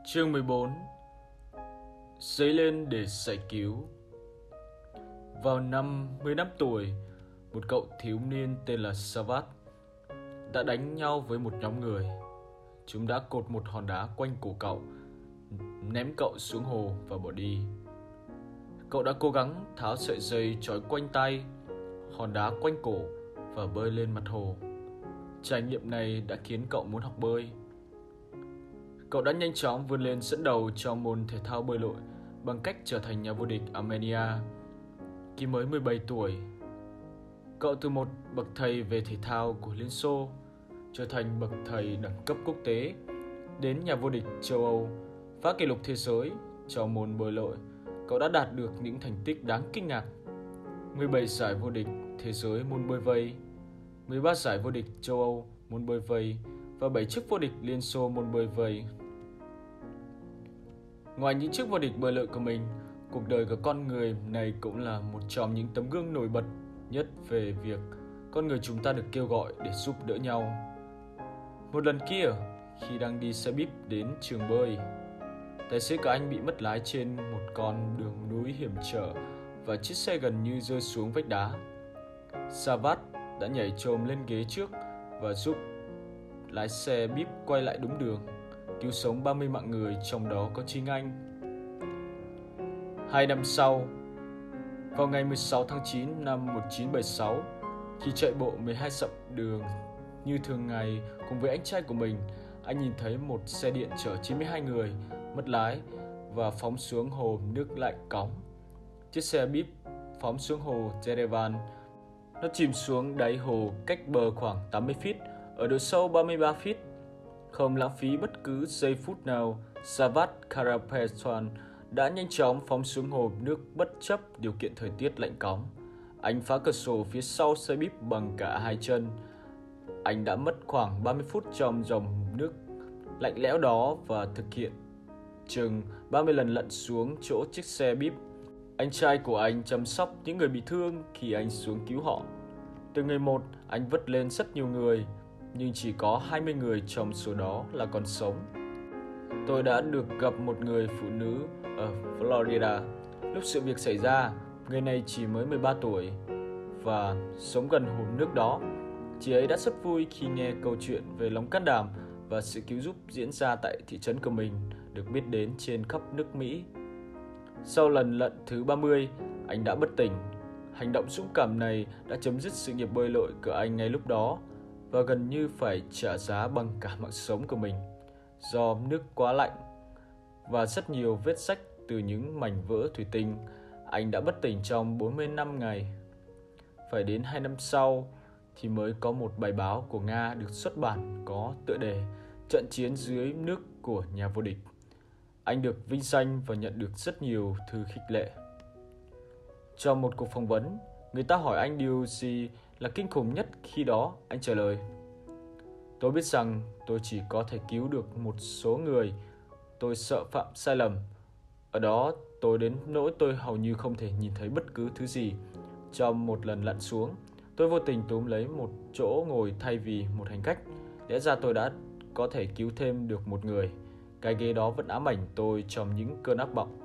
Chương 14. Dấy lên để giải cứu. Vào năm 15 tuổi, một cậu thiếu niên tên là Savat đã đánh nhau với một nhóm người. Chúng đã cột một hòn đá quanh cổ cậu, ném cậu xuống hồ và bỏ đi. Cậu đã cố gắng tháo sợi dây trói quanh tay, hòn đá quanh cổ và bơi lên mặt hồ. Trải nghiệm này đã khiến cậu muốn học bơi. Cậu đã nhanh chóng vươn lên dẫn đầu trong môn thể thao bơi lội bằng cách trở thành nhà vô địch Armenia khi mới 17 tuổi. Cậu từ một bậc thầy về thể thao của Liên Xô trở thành bậc thầy đẳng cấp quốc tế, đến nhà vô địch châu Âu, phá kỷ lục thế giới trong môn bơi lội. Cậu đã đạt được những thành tích đáng kinh ngạc: 17 giải vô địch thế giới môn bơi vây, 13 giải vô địch châu Âu môn bơi vây và 7 chức vô địch Liên Xô môn bơi vây. Ngoài những chức vô địch bơi lội của mình, cuộc đời của con người này cũng là một trong những tấm gương nổi bật nhất về việc con người chúng ta được kêu gọi để giúp đỡ nhau. Một lần kia, khi đang đi xe buýt đến trường bơi, tài xế của anh bị mất lái trên một con đường núi hiểm trở và chiếc xe gần như rơi xuống vách đá. Savat đã nhảy chồm lên ghế trước và giúp lái xe buýt quay lại đúng đường, cứu sống 30 mạng người, trong đó có chính anh. 2 năm sau, vào ngày 16 tháng 9 năm 1976, khi chạy bộ 12 dặm đường như thường ngày cùng với anh trai của mình, anh nhìn thấy một xe điện chở 92 người mất lái và phóng xuống hồ nước lạnh cóng. Chiếc xe buýt phóng xuống hồ Yerevan. Nó chìm xuống đáy hồ cách bờ khoảng 80 feet, ở độ sâu 33 feet. Không lãng phí bất cứ giây phút nào, Savat Karapetyan đã nhanh chóng phóng xuống hồ nước bất chấp điều kiện thời tiết lạnh cóng. Anh phá cửa sổ phía sau xe buýt bằng cả hai chân. Anh đã mất khoảng 30 phút trong dòng nước lạnh lẽo đó và thực hiện chừng 30 lần lặn xuống chỗ chiếc xe buýt. Anh trai của anh chăm sóc những người bị thương khi anh xuống cứu họ. Từng người một, anh vớt lên rất nhiều người, nhưng chỉ có 20 người trong số đó là còn sống. Tôi đã được gặp một người phụ nữ ở Florida. Lúc sự việc xảy ra, người này chỉ mới 13 tuổi và sống gần hồ nước đó. Chị ấy đã rất vui khi nghe câu chuyện về lòng can đảm và sự cứu giúp diễn ra tại thị trấn của mình được biết đến trên khắp nước Mỹ. Sau lần lặn thứ 30, anh đã bất tỉnh. Hành động dũng cảm này đã chấm dứt sự nghiệp bơi lội của anh ngay lúc đó và gần như phải trả giá bằng cả mạng sống của mình. Do nước quá lạnh và rất nhiều vết rách từ những mảnh vỡ thủy tinh, anh đã bất tỉnh trong 45 ngày. Phải đến 2 năm sau thì mới có một bài báo của Nga được xuất bản có tựa đề "Trận chiến dưới nước của nhà vô địch". Anh được vinh danh và nhận được rất nhiều thư khích lệ. Trong một cuộc phỏng vấn, người ta hỏi anh điều gì là kinh khủng nhất khi đó. Anh trả lời: "Tôi biết rằng tôi chỉ có thể cứu được một số người. Tôi sợ phạm sai lầm. Ở đó tôi đến nỗi tôi hầu như không thể nhìn thấy bất cứ thứ gì. Trong một lần lặn xuống, tôi vô tình túm lấy một chỗ ngồi thay vì một hành khách. Lẽ ra tôi đã có thể cứu thêm được một người. Cái ghế đó vẫn ám ảnh tôi trong những cơn ác mộng."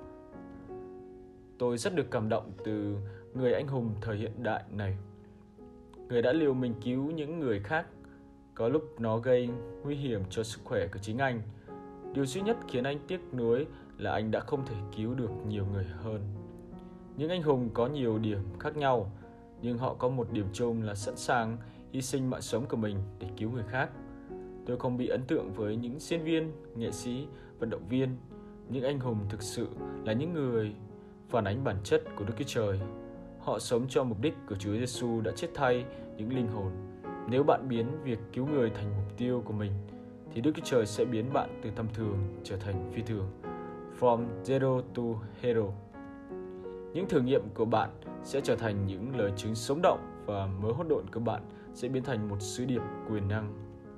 Tôi rất được cảm động từ người anh hùng thời hiện đại này. Người đã liều mình cứu những người khác. Có lúc nó gây nguy hiểm cho sức khỏe của chính anh. Điều duy nhất khiến anh tiếc nuối là anh đã không thể cứu được nhiều người hơn. Những anh hùng có nhiều điểm khác nhau, nhưng họ có một điểm chung là sẵn sàng hy sinh mạng sống của mình để cứu người khác. Tôi không bị ấn tượng với những diễn viên, nghệ sĩ, vận động viên. Những anh hùng thực sự là những người phản ánh bản chất của Đức Chúa Trời. Họ sống cho mục đích của Chúa Giêsu đã chết thay những linh hồn. Nếu bạn biến việc cứu người thành mục tiêu của mình, thì Đức Chúa Trời sẽ biến bạn từ tầm thường trở thành phi thường. From Zero to Hero. Những thử nghiệm của bạn sẽ trở thành những lời chứng sống động và mớ hỗn độn của bạn sẽ biến thành một sứ điệp quyền năng.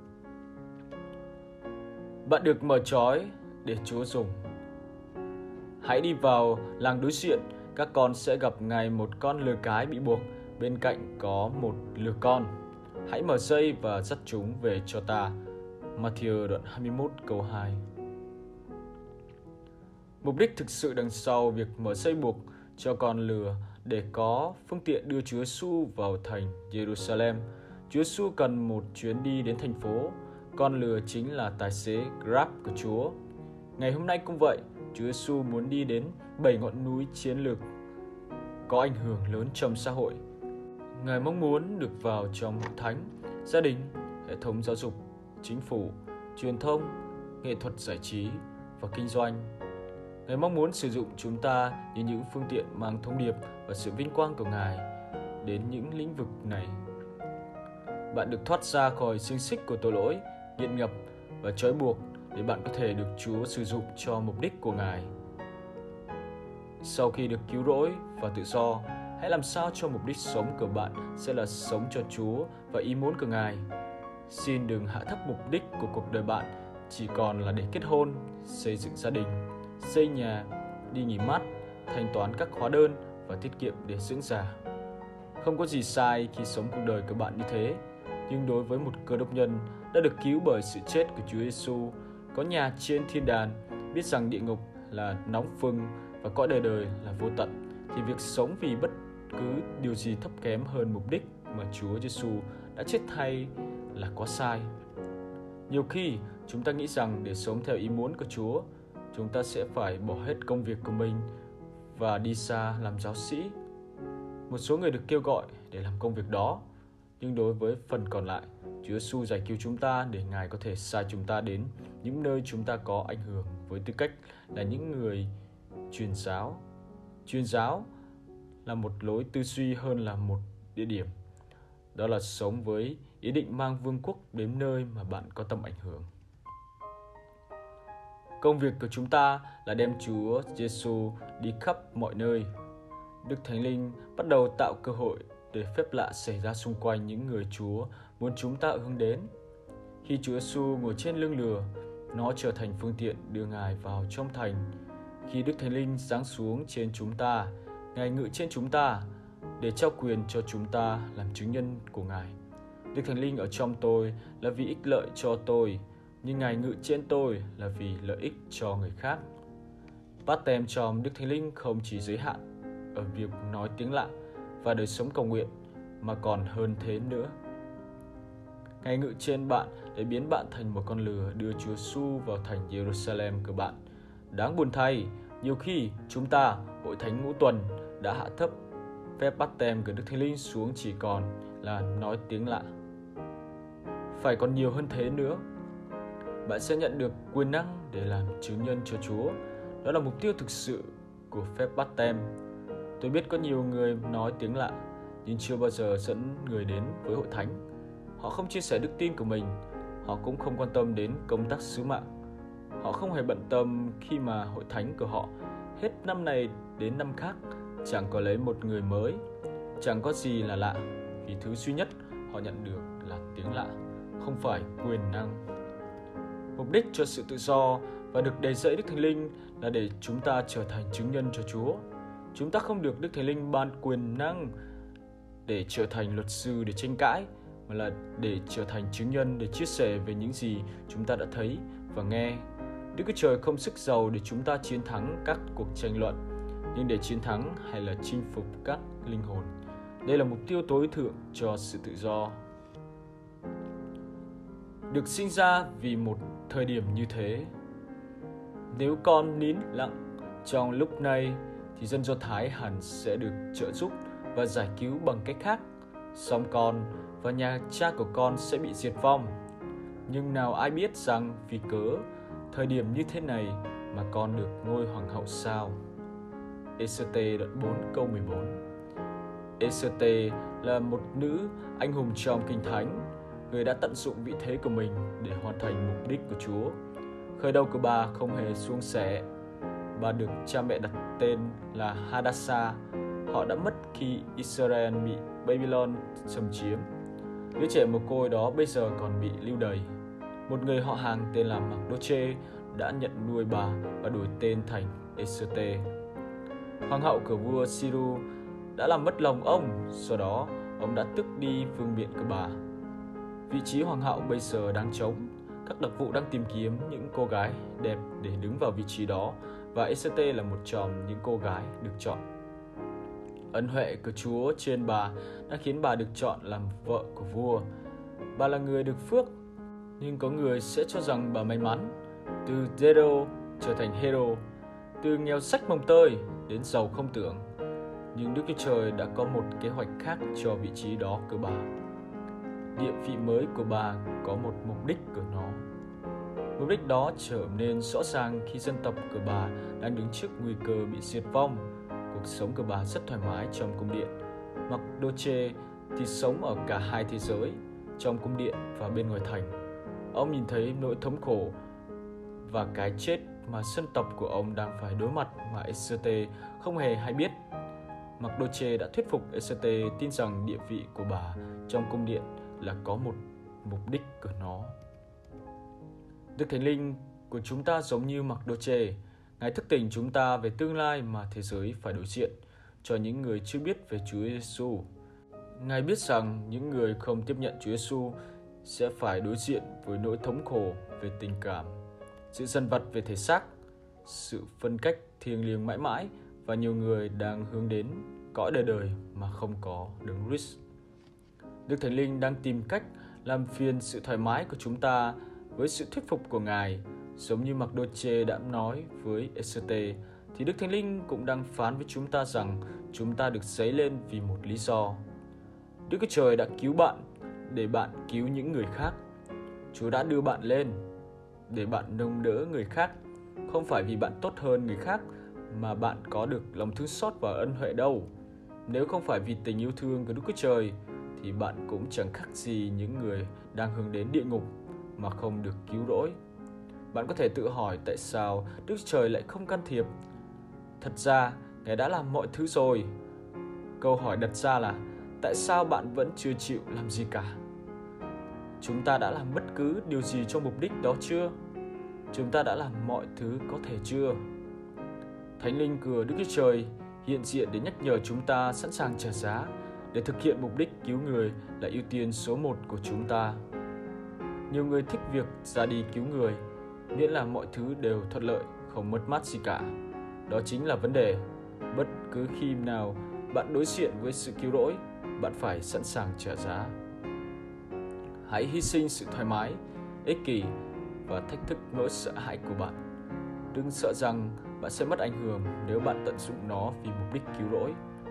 Bạn được mở trói để Chúa dùng. Hãy đi vào làng đối diện, các con sẽ gặp ngay một con lừa cái bị buộc, bên cạnh có một lừa con. Hãy mở dây và dắt chúng về cho ta. Matthew đoạn 21 câu 2. Mục đích thực sự đằng sau việc mở dây buộc cho con lừa để có phương tiện đưa Chúa Giêsu vào thành Jerusalem. Chúa Giêsu cần một chuyến đi đến thành phố. Con lừa chính là tài xế Grab của Chúa. Ngày hôm nay cũng vậy, Chúa Giêsu muốn đi đến 7 ngọn núi chiến lược có ảnh hưởng lớn trong xã hội. Ngài mong muốn được vào trong hội thánh, gia đình, hệ thống giáo dục, chính phủ, truyền thông, nghệ thuật giải trí và kinh doanh. Ngài mong muốn sử dụng chúng ta như những phương tiện mang thông điệp và sự vinh quang của Ngài đến những lĩnh vực này. Bạn được thoát ra khỏi xiềng xích của tội lỗi, nghiện ngập và trói buộc để bạn có thể được Chúa sử dụng cho mục đích của Ngài. Sau khi được cứu rỗi và tự do, hãy làm sao cho mục đích sống của bạn sẽ là sống cho Chúa và ý muốn của Ngài. Xin đừng hạ thấp mục đích của cuộc đời bạn chỉ còn là để kết hôn, xây dựng gia đình, xây nhà, đi nghỉ mát, thanh toán các hóa đơn và tiết kiệm để dưỡng già. Không có gì sai khi sống cuộc đời của bạn như thế, nhưng đối với một cơ đốc nhân đã được cứu bởi sự chết của Chúa Giêsu, có nhà trên thiên đàng, biết rằng địa ngục là nóng phừng và cõi đời đời là vô tận, thì việc sống vì bất cứ điều gì thấp kém hơn mục đích mà Chúa Giêsu đã chết thay là quá sai. Nhiều khi chúng ta nghĩ rằng để sống theo ý muốn của Chúa, chúng ta sẽ phải bỏ hết công việc của mình và đi xa làm giáo sĩ. Một số người được kêu gọi để làm công việc đó, nhưng đối với phần còn lại, Chúa Giêsu giải cứu chúng ta để Ngài có thể sai chúng ta đến những nơi chúng ta có ảnh hưởng với tư cách là những người truyền giáo. Truyền giáo là một lối tư duy hơn là một địa điểm. Đó là sống với ý định mang vương quốc đến nơi mà bạn có tầm ảnh hưởng. Công việc của chúng ta là đem Chúa Giêsu đi khắp mọi nơi. Đức Thánh Linh bắt đầu tạo cơ hội để phép lạ xảy ra xung quanh những người Chúa muốn chúng ta hướng đến. Khi Chúa Giêsu ngồi trên lưng lừa, nó trở thành phương tiện đưa Ngài vào trong thành. Khi Đức Thánh Linh giáng xuống trên chúng ta, Ngài ngự trên chúng ta để trao quyền cho chúng ta làm chứng nhân của Ngài. Đức Thánh Linh ở trong tôi là vì ích lợi cho tôi, nhưng Ngài ngự trên tôi là vì lợi ích cho người khác. Báp têm trong Đức Thánh Linh không chỉ giới hạn ở việc nói tiếng lạ và đời sống cầu nguyện, mà còn hơn thế nữa. Ngài ngự trên bạn để biến bạn thành một con lừa đưa Chúa Giêsu vào thành Jerusalem của bạn. Đáng buồn thay, nhiều khi chúng ta, hội thánh ngũ tuần, đã hạ thấp phép báp têm của Đức Thánh Linh xuống chỉ còn là nói tiếng lạ. Phải còn nhiều hơn thế nữa. Bạn sẽ nhận được quyền năng để làm chứng nhân cho Chúa. Đó là mục tiêu thực sự của phép báp têm. Tôi biết có nhiều người nói tiếng lạ, nhưng chưa bao giờ dẫn người đến với hội thánh. Họ không chia sẻ đức tin của mình. Họ cũng không quan tâm đến công tác sứ mạng. Họ không hề bận tâm khi mà hội thánh của họ hết năm này đến năm khác chẳng có lấy một người mới. Chẳng có gì là lạ, vì thứ duy nhất họ nhận được là tiếng lạ, không phải quyền năng. Mục đích cho sự tự do và được đầy dẫy Đức Thánh Linh là để chúng ta trở thành chứng nhân cho Chúa. Chúng ta không được Đức Thánh Linh ban quyền năng để trở thành luật sư để tranh cãi, mà là để trở thành chứng nhân để chia sẻ về những gì chúng ta đã thấy và nghe. Đức Chúa Trời không sức giàu để chúng ta chiến thắng các cuộc tranh luận, nhưng để chiến thắng hay là chinh phục các linh hồn. Đây là mục tiêu tối thượng cho sự tự do. Được sinh ra vì một thời điểm như thế. Nếu con nín lặng trong lúc này thì dân Do Thái hẳn sẽ được trợ giúp và giải cứu bằng cách khác. Song con và nhà cha của con sẽ bị diệt vong. Nhưng nào ai biết rằng vì cớ thời điểm như thế này mà con được ngôi hoàng hậu sao? Ê-sơ-tê đoạn 4 câu 14. Ê-sơ-tê là một nữ anh hùng trong Kinh Thánh, người đã tận dụng vị thế của mình để hoàn thành mục đích của Chúa. Khởi đầu của bà không hề suôn sẻ. Bà được cha mẹ đặt tên là Hadassah. Họ đã mất khi Israel bị Babylon xâm chiếm. Đứa trẻ mồ côi đó bây giờ còn bị lưu đày. Một người họ hàng tên là Mardoche đã nhận nuôi bà và đổi tên thành Ê-sơ-tê. Hoàng hậu của vua Siru đã làm mất lòng ông, sau đó ông đã tước đi vương miện của bà. Vị trí hoàng hậu bây giờ đang trống. Các đặc vụ đang tìm kiếm những cô gái đẹp để đứng vào vị trí đó và Esther là một trong những cô gái được chọn. Ân huệ của Chúa trên bà đã khiến bà được chọn làm vợ của vua. Bà là người được phước, nhưng có người sẽ cho rằng bà may mắn. Từ zero trở thành hero, từ nghèo sách mồng tơi đến giàu không tưởng. Nhưng Đức Chúa Trời đã có một kế hoạch khác cho vị trí đó của bà. Địa vị mới của bà có một mục đích của nó. Mục đích đó trở nên rõ ràng khi dân tộc của bà đang đứng trước nguy cơ bị diệt vong. Cuộc sống của bà rất thoải mái trong cung điện. Mardoche thì sống ở cả hai thế giới, trong cung điện và bên ngoài thành. Ông nhìn thấy nỗi thống khổ và cái chết mà dân tộc của ông đang phải đối mặt mà Esther không hề hay biết. Mardoche đã thuyết phục Esther tin rằng địa vị của bà trong cung điện là có một mục đích của nó. Đức Thánh Linh của chúng ta giống như Mardoche. Ngài thức tỉnh chúng ta về tương lai mà thế giới phải đối diện cho những người chưa biết về Chúa Giêsu. Ngài biết rằng những người không tiếp nhận Chúa Giêsu sẽ phải đối diện với nỗi thống khổ về tình cảm, sự dằn vặt về thể xác, sự phân cách thiêng liêng mãi mãi, và nhiều người đang hướng đến cõi đời đời mà không có Đấng Christ. Đức Thánh Linh đang tìm cách làm phiền sự thoải mái của chúng ta với sự thuyết phục của Ngài. Giống như Mardoche đã nói với Esther, thì Đức Thánh Linh cũng đang phán với chúng ta rằng chúng ta được dấy lên vì một lý do. Đức Chúa Trời đã cứu bạn để bạn cứu những người khác. Chúa đã đưa bạn lên để bạn nâng đỡ người khác, không phải vì bạn tốt hơn người khác mà bạn có được lòng thương xót và ân huệ đâu. Nếu không phải vì tình yêu thương của Đức Chúa Trời thì bạn cũng chẳng khác gì những người đang hướng đến địa ngục mà không được cứu rỗi. Bạn có thể tự hỏi tại sao Đức Chúa Trời lại không can thiệp. Thật ra, Ngài đã làm mọi thứ rồi. Câu hỏi đặt ra là tại sao bạn vẫn chưa chịu làm gì cả? Chúng ta đã làm bất cứ điều gì cho mục đích đó chưa? Chúng ta đã làm mọi thứ có thể chưa? Thánh Linh của Đức Chúa Trời hiện diện để nhắc nhở chúng ta sẵn sàng trả giá để thực hiện mục đích cứu người là ưu tiên số 1 của chúng ta. Nhiều người thích việc ra đi cứu người, miễn là mọi thứ đều thuận lợi, không mất mát gì cả. Đó chính là vấn đề. Bất cứ khi nào bạn đối diện với sự cứu rỗi, bạn phải sẵn sàng trả giá. Hãy hy sinh sự thoải mái, ích kỷ và thách thức nỗi sợ hãi của bạn. Đừng sợ rằng bạn sẽ mất ảnh hưởng nếu bạn tận dụng nó vì mục đích cứu rỗi.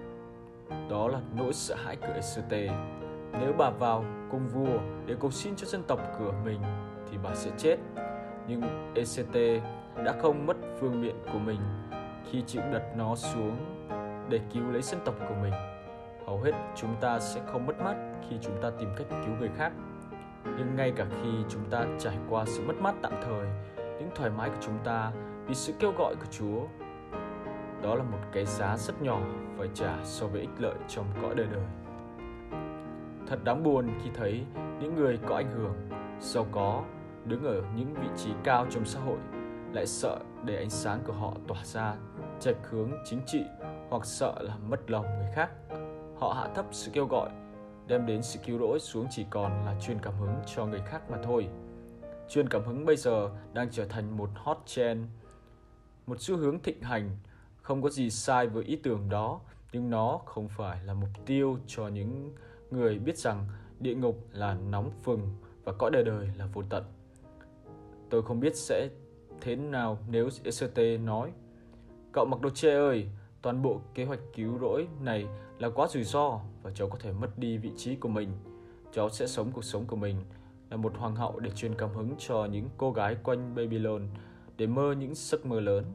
Đó là nỗi sợ hãi của Esther. Nếu bà vào cung vua để cầu xin cho dân tộc của mình thì bà sẽ chết. Nhưng Esther đã không mất vương miện của mình khi chịu đặt nó xuống để cứu lấy dân tộc của mình. Hầu hết chúng ta sẽ không mất mát khi chúng ta tìm cách cứu người khác. Nhưng ngay cả khi chúng ta trải qua sự mất mát tạm thời, những thoải mái của chúng ta vì sự kêu gọi của Chúa, đó là một cái giá rất nhỏ phải trả so với ích lợi trong cõi đời đời. Thật đáng buồn khi thấy những người có ảnh hưởng, giàu có, đứng ở những vị trí cao trong xã hội lại sợ để ánh sáng của họ tỏa ra chệch hướng chính trị hoặc sợ làm mất lòng người khác. Họ hạ thấp sự kêu gọi, đem đến sự cứu rỗi xuống chỉ còn là truyền cảm hứng cho người khác mà thôi. Truyền cảm hứng bây giờ đang trở thành một hot trend, một xu hướng thịnh hành. Không có gì sai với ý tưởng đó, nhưng nó không phải là mục tiêu cho những người biết rằng địa ngục là nóng phừng và cõi đời đời là vô tận. Tôi không biết sẽ thế nào nếu Esther nói: "Cậu Mardoche ơi, toàn bộ kế hoạch cứu rỗi này là quá rủi ro và cháu có thể mất đi vị trí của mình. Cháu sẽ sống cuộc sống của mình là một hoàng hậu để truyền cảm hứng cho những cô gái quanh Babylon để mơ những giấc mơ lớn."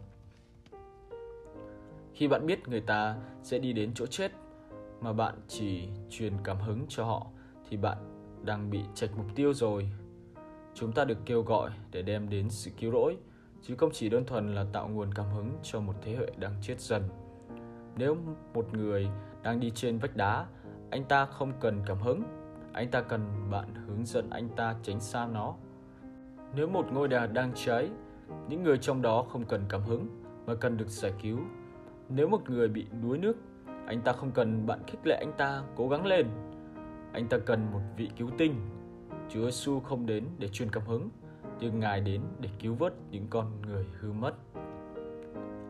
Khi bạn biết người ta sẽ đi đến chỗ chết mà bạn chỉ truyền cảm hứng cho họ thì bạn đang bị chệch mục tiêu rồi. Chúng ta được kêu gọi để đem đến sự cứu rỗi, chứ không chỉ đơn thuần là tạo nguồn cảm hứng cho một thế hệ đang chết dần. Nếu một người đang đi trên vách đá, anh ta không cần cảm hứng, anh ta cần bạn hướng dẫn anh ta tránh xa nó. Nếu một ngôi nhà đang cháy, những người trong đó không cần cảm hứng mà cần được giải cứu. Nếu một người bị đuối nước, anh ta không cần bạn khích lệ anh ta cố gắng lên. Anh ta cần một vị cứu tinh. Chúa Giêsu không đến để truyền cảm hứng, nhưng Ngài đến để cứu vớt những con người hư mất.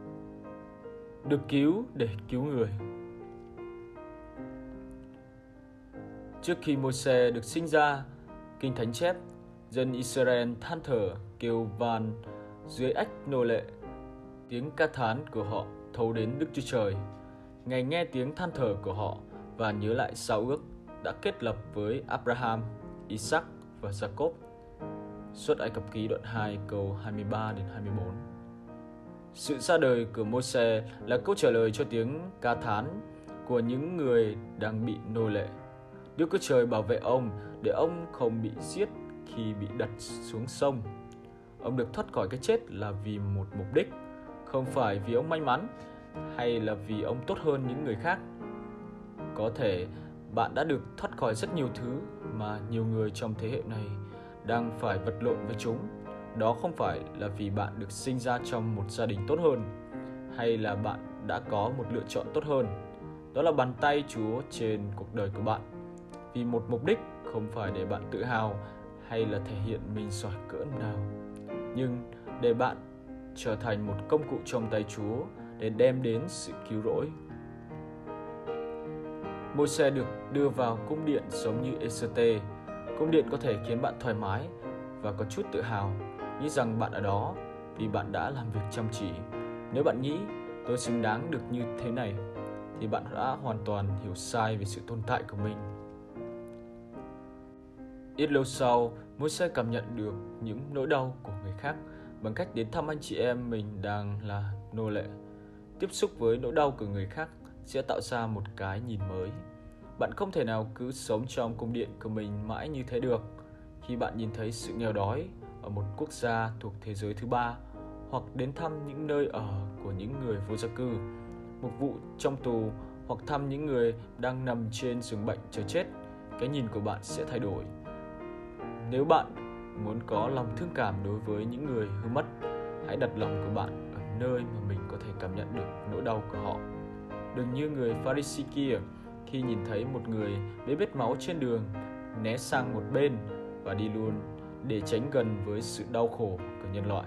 được cứu để cứu người. Trước khi Môi-se được sinh ra, Kinh Thánh chép, dân Israel than thở kêu van dưới ách nô lệ. Tiếng ca thán của họ thấu đến Đức Chúa Trời. Ngài nghe tiếng than thở của họ và nhớ lại giao ước đã kết lập với Abraham, Isaac và Jacob. Xuất Ai Cập ký đoạn 2 câu 23 đến 24. Sự ra đời của Môi-se là câu trả lời cho tiếng ca thán của những người đang bị nô lệ. Đức Chúa Trời bảo vệ ông để ông không bị giết khi bị đặt xuống sông. Ông được thoát khỏi cái chết là vì một mục đích, không phải vì ông may mắn hay là vì ông tốt hơn những người khác. Có thể bạn đã được thoát khỏi rất nhiều thứ mà nhiều người trong thế hệ này đang phải vật lộn với chúng. Đó không phải là vì bạn được sinh ra trong một gia đình tốt hơn hay là bạn đã có một lựa chọn tốt hơn. Đó là bàn tay Chúa trên cuộc đời của bạn, vì một mục đích, không phải để bạn tự hào hay là thể hiện mình giỏi cỡ nào, nhưng để bạn trở thành một công cụ trong tay Chúa để đem đến sự cứu rỗi. Môi-se được đưa vào cung điện giống như Ê-sê-tê. Cung điện có thể khiến bạn thoải mái và có chút tự hào, nghĩ rằng bạn ở đó vì bạn đã làm việc chăm chỉ. Nếu bạn nghĩ tôi xứng đáng được như thế này, thì bạn đã hoàn toàn hiểu sai về sự tồn tại của mình. Ít lâu sau, Môi-se cảm nhận được những nỗi đau của người khác bằng cách đến thăm anh chị em mình đang là nô lệ. Tiếp xúc với nỗi đau của người khác sẽ tạo ra một cái nhìn mới. Bạn không thể nào cứ sống trong cung điện của mình mãi như thế được. Khi bạn nhìn thấy sự nghèo đói ở một quốc gia thuộc thế giới thứ ba, hoặc đến thăm những nơi ở của những người vô gia cư, mục vụ trong tù, hoặc thăm những người đang nằm trên giường bệnh chờ chết, cái nhìn của bạn sẽ thay đổi. Nếu bạn muốn có lòng thương cảm đối với những người hư mất, hãy đặt lòng của bạn ở nơi mà mình có thể cảm nhận được nỗi đau của họ. Đừng như người Pharisee kia, khi nhìn thấy một người bê bết máu trên đường, né sang một bên và đi luôn để tránh gần với sự đau khổ của nhân loại.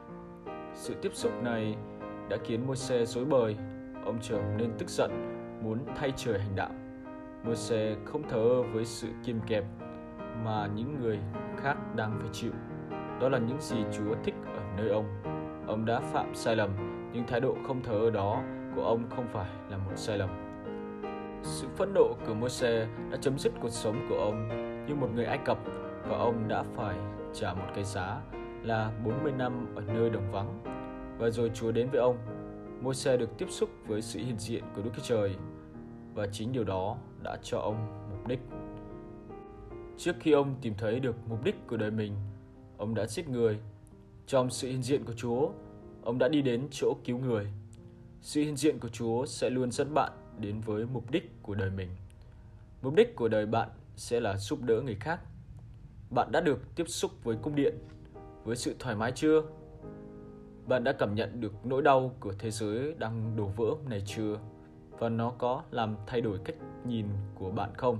Sự tiếp xúc này đã khiến Môi-se rối bời. Ông trở nên tức giận, muốn thay trời hành đạo. Môi-se không thờ ơ với sự kiềm kẹp mà những người khác đang phải chịu. Đó là những gì Chúa thích ở nơi ông. Ông đã phạm sai lầm, nhưng thái độ không thờ ơ đó của ông không phải là một sai lầm. Sự phẫn nộ của Môi-se đã chấm dứt cuộc sống của ông như một người Ai Cập, và ông đã phải trả một cái giá là 40 năm ở nơi đồng vắng. Và rồi Chúa đến với ông. Môi-se được tiếp xúc với sự hiện diện của Đức Chúa Trời, và chính điều đó đã cho ông mục đích. Trước khi ông tìm thấy được mục đích của đời mình, ông đã giết người. Trong sự hiện diện của Chúa, ông đã đi đến chỗ cứu người. Sự hiện diện của Chúa sẽ luôn dẫn bạn đến với mục đích của đời mình. Mục đích của đời bạn sẽ là giúp đỡ người khác. Bạn đã được tiếp xúc với cung điện, với sự thoải mái chưa? Bạn đã cảm nhận được nỗi đau của thế giới đang đổ vỡ này chưa? Và nó có làm thay đổi cách nhìn của bạn không?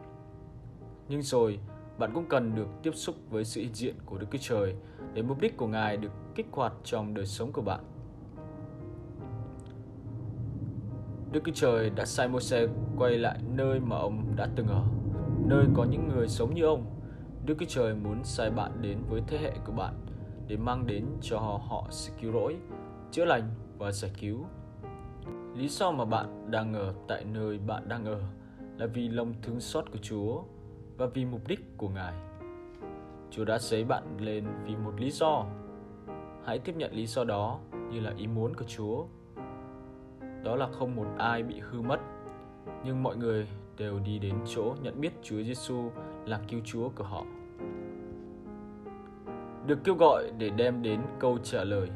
Nhưng rồi, bạn cũng cần được tiếp xúc với sự hiện diện của Đức Chúa Trời để mục đích của Ngài được kích hoạt trong đời sống của bạn. Đức Chúa Trời đã sai Môi-se quay lại nơi mà ông đã từng ở, nơi có những người giống như ông. Đức Chúa Trời muốn sai bạn đến với thế hệ của bạn để mang đến cho họ sự cứu rỗi, chữa lành và giải cứu. Lý do mà bạn đang ở tại nơi bạn đang ở là vì lòng thương xót của Chúa và vì mục đích của Ngài. Chúa đã giấy bạn lên vì một lý do. Hãy tiếp nhận lý do đó như là ý muốn của Chúa. Đó là không một ai bị hư mất, nhưng mọi người đều đi đến chỗ nhận biết Chúa Giêsu là cứu Chúa của họ. Được kêu gọi để đem đến câu trả lời.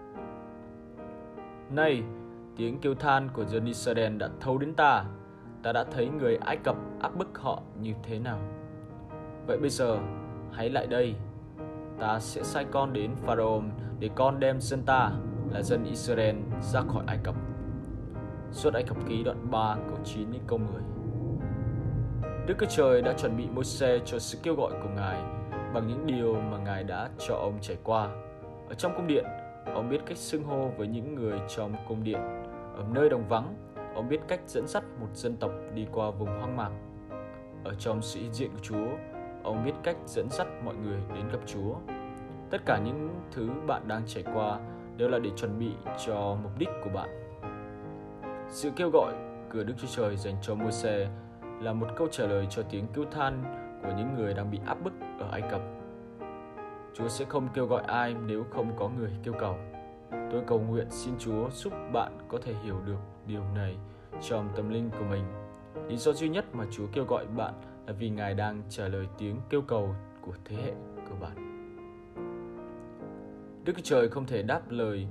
Này, tiếng kêu than của dân Israel đã thấu đến ta. Ta đã thấy người Ai Cập áp bức họ như thế nào. Vậy bây giờ, hãy lại đây. Ta sẽ sai con đến Pharaoh để con đem dân ta là dân Israel ra khỏi Ai Cập. Xuất Ai Cập ký đoạn 3 câu 9 đến câu 10. Đức Chúa Trời đã chuẩn bị Môi-se cho sự kêu gọi của Ngài bằng những điều mà Ngài đã cho ông trải qua. Ở trong cung điện, ông biết cách xưng hô với những người trong cung điện. Ở nơi đồng vắng, ông biết cách dẫn dắt một dân tộc đi qua vùng hoang mạc. Ở trong sự hiện diện của Chúa, ông biết cách dẫn dắt mọi người đến gặp Chúa. Tất cả những thứ bạn đang trải qua đều là để chuẩn bị cho mục đích của bạn. Sự kêu gọi của Đức Chúa Trời dành cho Môi-se là một câu trả lời cho tiếng kêu than của những người đang bị áp bức ở Ai Cập. Chúa sẽ không kêu gọi ai nếu không có người kêu cầu. Tôi cầu nguyện xin Chúa giúp bạn có thể hiểu được điều này trong tâm linh của mình. Lý do duy nhất mà Chúa kêu gọi bạn là vì Ngài đang trả lời tiếng kêu cầu của thế hệ của bạn. Đức Chúa Trời không thể đáp lời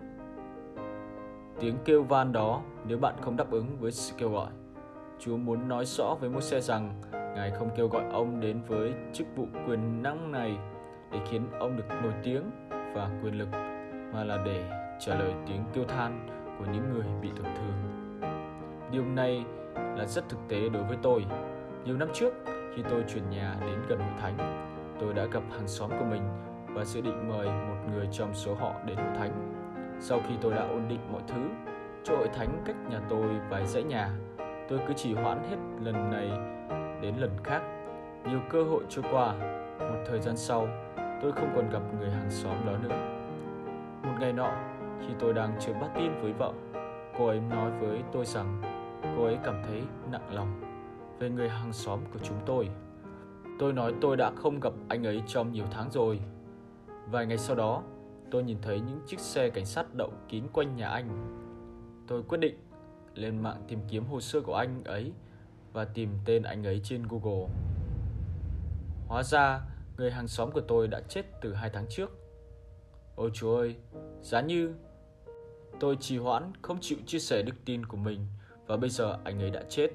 tiếng kêu van đó nếu bạn không đáp ứng với sự kêu gọi. Chúa muốn nói rõ với Môi-se rằng Ngài không kêu gọi ông đến với chức vụ quyền năng này để khiến ông được nổi tiếng và quyền lực, mà là để trả lời tiếng kêu than của những người bị tổn thương. Điều này là rất thực tế đối với tôi. Nhiều năm trước, khi tôi chuyển nhà đến gần hội thánh, tôi đã gặp hàng xóm của mình và dự định mời một người trong số họ đến hội thánh. Sau khi tôi đã ổn định mọi thứ, chỗ hội thánh cách nhà tôi vài dãy nhà, tôi cứ trì hoãn hết lần này đến lần khác. Nhiều cơ hội trôi qua. Một thời gian sau, tôi không còn gặp người hàng xóm đó nữa. Một ngày nọ, khi tôi đang chơi bát tin với vợ, cô ấy nói với tôi rằng cô ấy cảm thấy nặng lòng về người hàng xóm của chúng tôi. Tôi nói tôi đã không gặp anh ấy trong nhiều tháng rồi. Vài ngày sau đó, tôi nhìn thấy những chiếc xe cảnh sát đậu kín quanh nhà anh. Tôi quyết định lên mạng tìm kiếm hồ sơ của anh ấy và tìm tên anh ấy trên Google. Hóa ra, người hàng xóm của tôi đã chết từ 2 tháng trước. Ôi Chúa ơi, giá như tôi trì hoãn không chịu chia sẻ đức tin của mình và bây giờ anh ấy đã chết.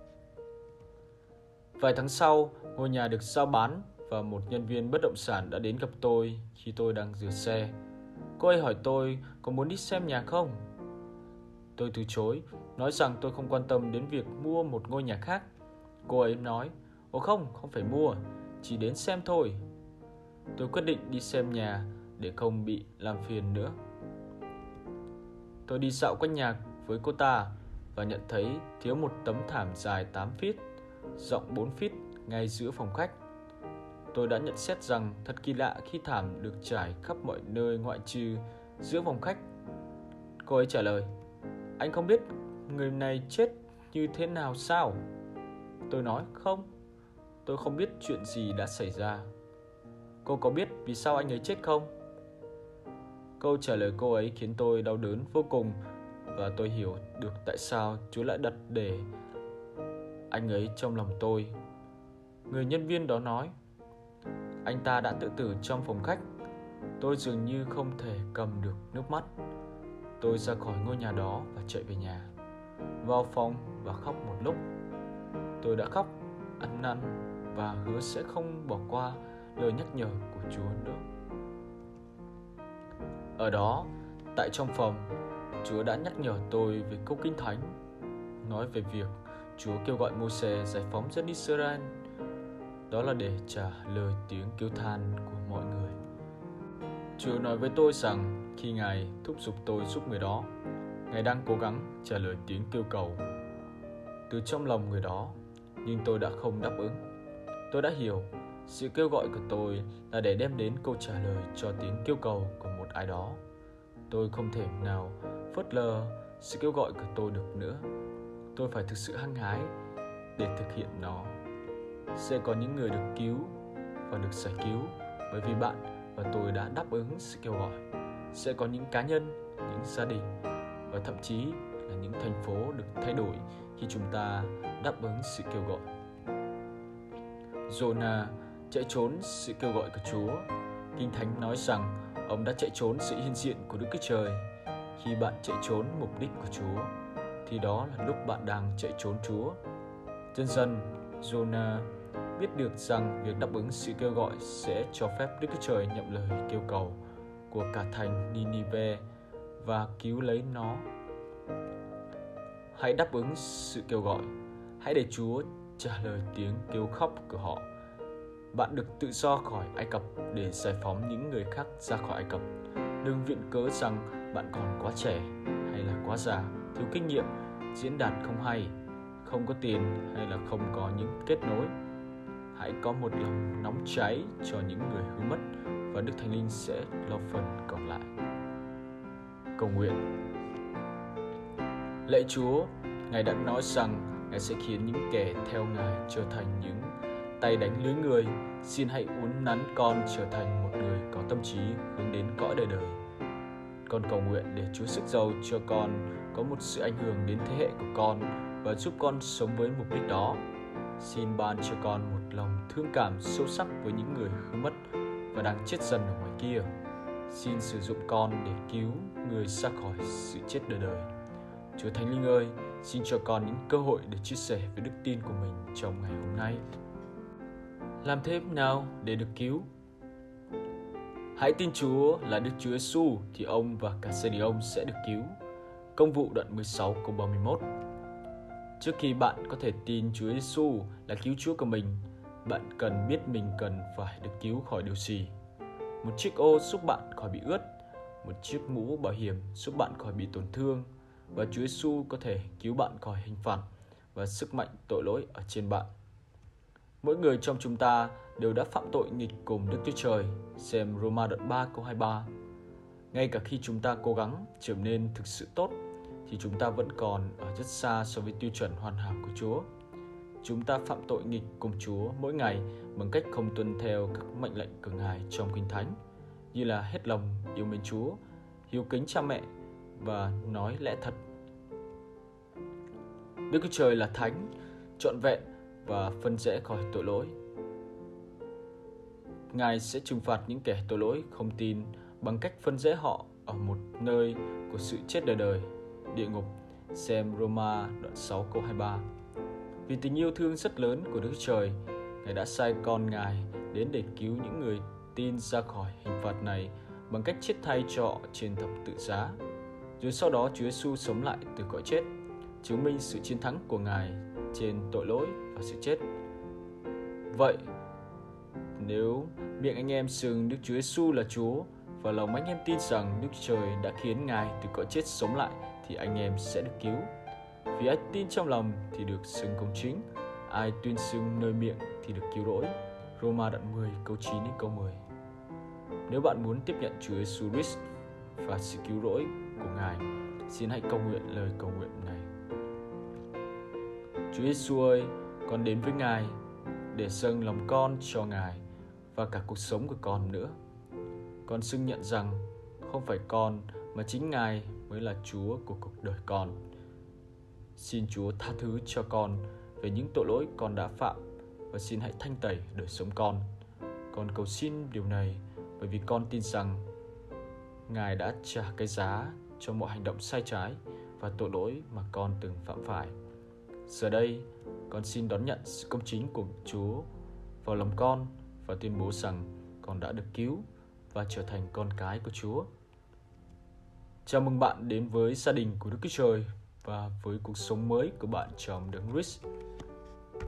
Vài tháng sau, ngôi nhà được giao bán và một nhân viên bất động sản đã đến gặp tôi khi tôi đang rửa xe. Cô ấy hỏi tôi có muốn đi xem nhà không? Tôi từ chối, nói rằng tôi không quan tâm đến việc mua một ngôi nhà khác. Cô ấy nói, ồ không phải mua, chỉ đến xem thôi. Tôi quyết định đi xem nhà để không bị làm phiền nữa. Tôi đi dạo quanh nhà với cô ta và nhận thấy thiếu một tấm thảm dài 8 feet, rộng 4 feet ngay giữa phòng khách. Tôi đã nhận xét rằng thật kỳ lạ khi thảm được trải khắp mọi nơi ngoại trừ giữa phòng khách. Cô ấy trả lời, anh không biết người này chết như thế nào sao? Tôi nói, không, tôi không biết chuyện gì đã xảy ra. Cô có biết vì sao anh ấy chết không? Câu trả lời cô ấy khiến tôi đau đớn vô cùng và tôi hiểu được tại sao Chúa lại đặt để anh ấy trong lòng tôi. Người nhân viên đó nói, anh ta đã tự tử trong phòng khách. Tôi dường như không thể cầm được nước mắt. Tôi ra khỏi ngôi nhà đó và chạy về nhà, vào phòng và khóc một lúc. Tôi đã khóc, ăn năn và hứa sẽ không bỏ qua lời nhắc nhở của Chúa nữa. Ở đó, tại trong phòng, Chúa đã nhắc nhở tôi về câu Kinh Thánh, nói về việc Chúa kêu gọi Môi-se giải phóng dân Israel. Đó là để trả lời tiếng kêu than của mọi người. Chúa nói với tôi rằng khi Ngài thúc giục tôi giúp người đó, Ngài đang cố gắng trả lời tiếng kêu cầu từ trong lòng người đó, nhưng tôi đã không đáp ứng. Tôi đã hiểu sự kêu gọi của tôi là để đem đến câu trả lời cho tiếng kêu cầu của một ai đó. Tôi không thể nào phớt lờ sự kêu gọi của tôi được nữa. Tôi phải thực sự hăng hái để thực hiện nó. Sẽ có những người được cứu và được giải cứu bởi vì bạn và tôi đã đáp ứng sự kêu gọi. Sẽ có những cá nhân, những gia đình và thậm chí là những thành phố được thay đổi khi chúng ta đáp ứng sự kêu gọi. Jonah chạy trốn sự kêu gọi của Chúa. Kinh Thánh nói rằng ông đã chạy trốn sự hiện diện của Đức Chúa Trời. Khi bạn chạy trốn mục đích của Chúa, thì đó là lúc bạn đang chạy trốn Chúa. Dần dần, Jonah biết được rằng việc đáp ứng sự kêu gọi sẽ cho phép Đức Chúa Trời nhận lời kêu cầu của cả thành Ninive và cứu lấy nó. Hãy đáp ứng sự kêu gọi. Hãy để Chúa trả lời tiếng kêu khóc của họ. Bạn được tự do khỏi Ai Cập để giải phóng những người khác ra khỏi Ai Cập. Đừng viện cớ rằng bạn còn quá trẻ hay là quá già thiếu kinh nghiệm, diễn đạt không hay, không có tiền hay là không có những kết nối. Hãy có một lòng nóng cháy cho những người hư mất và Đức Thánh Linh sẽ lo phần còn lại. Cầu nguyện. Lạy Chúa, Ngài đã nói rằng Ngài sẽ khiến những kẻ theo Ngài trở thành những tay đánh lưới người. Xin hãy uốn nắn con trở thành một người có tâm trí hướng đến cõi đời đời. Con cầu nguyện để Chúa sức giàu cho con có một sự ảnh hưởng đến thế hệ của con và giúp con sống với mục đích đó. Xin ban cho con một lòng thương cảm sâu sắc với những người hư mất và đang chết dần ở ngoài kia. Xin sử dụng con để cứu người ra khỏi sự chết đời đời. Chúa Thánh Linh ơi, xin cho con những cơ hội để chia sẻ với đức tin của mình trong ngày hôm nay. Làm thế nào để được cứu? Hãy tin Chúa là Đức Chúa Giêsu thì ông và cả gia đình ông sẽ được cứu. Công vụ đoạn 16 câu 31. Trước khi bạn có thể tin Chúa Giêsu là cứu Chúa của mình, bạn cần biết mình cần phải được cứu khỏi điều gì. Một chiếc ô giúp bạn khỏi bị ướt, một chiếc mũ bảo hiểm giúp bạn khỏi bị tổn thương, và Chúa Giêsu có thể cứu bạn khỏi hình phạt và sức mạnh tội lỗi ở trên bạn. Mỗi người trong chúng ta đều đã phạm tội nghịch cùng Đức Chúa Trời, xem Roma đoạn 3 câu 23. Ngay cả khi chúng ta cố gắng trở nên thực sự tốt, thì chúng ta vẫn còn ở rất xa so với tiêu chuẩn hoàn hảo của Chúa. Chúng ta phạm tội nghịch cùng Chúa mỗi ngày bằng cách không tuân theo các mệnh lệnh của Ngài trong Kinh Thánh, như là hết lòng yêu mến Chúa, hiếu kính cha mẹ và nói lẽ thật. Đức Chúa Trời là thánh, trọn vẹn và phân rẽ khỏi tội lỗi. Ngài sẽ trừng phạt những kẻ tội lỗi không tin bằng cách phân rẽ họ ở một nơi của sự chết đời đời, địa ngục, xem Roma đoạn 6 câu 23. Vì tình yêu thương rất lớn của Đức Chúa Trời, Ngài đã sai con Ngài đến để cứu những người tin ra khỏi hình phạt này bằng cách chết thay cho họ trên thập tự giá. Rồi sau đó Chúa Giêsu sống lại từ cõi chết, chứng minh sự chiến thắng của Ngài trên tội lỗi và sự chết. Vậy, nếu miệng anh em xưng Đức Chúa Giêsu là Chúa và lòng anh em tin rằng Đức Chúa Trời đã khiến Ngài từ cõi chết sống lại, thì anh em sẽ được cứu. Vì ai tin trong lòng thì được xưng công chính, ai tuyên xưng nơi miệng thì được cứu rỗi. Roma đoạn 10 câu 9 đến câu 10. Nếu bạn muốn tiếp nhận Chúa Giêsu Christ và sự cứu rỗi của Ngài, xin hãy cầu nguyện lời cầu nguyện này. Chúa Giêsu ơi, con đến với Ngài để dâng lòng con cho Ngài và cả cuộc sống của con nữa. Con xưng nhận rằng không phải con mà chính Ngài mới là Chúa của cuộc đời con. Xin Chúa tha thứ cho con về những tội lỗi con đã phạm và xin hãy thanh tẩy đời sống con. Con cầu xin điều này bởi vì con tin rằng Ngài đã trả cái giá cho mọi hành động sai trái và tội lỗi mà con từng phạm phải. Giờ đây, con xin đón nhận sự công chính của Chúa vào lòng con và tuyên bố rằng con đã được cứu và trở thành con cái của Chúa. Chào mừng bạn đến với gia đình của Đức Chúa Trời và với cuộc sống mới của bạn trong Đấng Christ.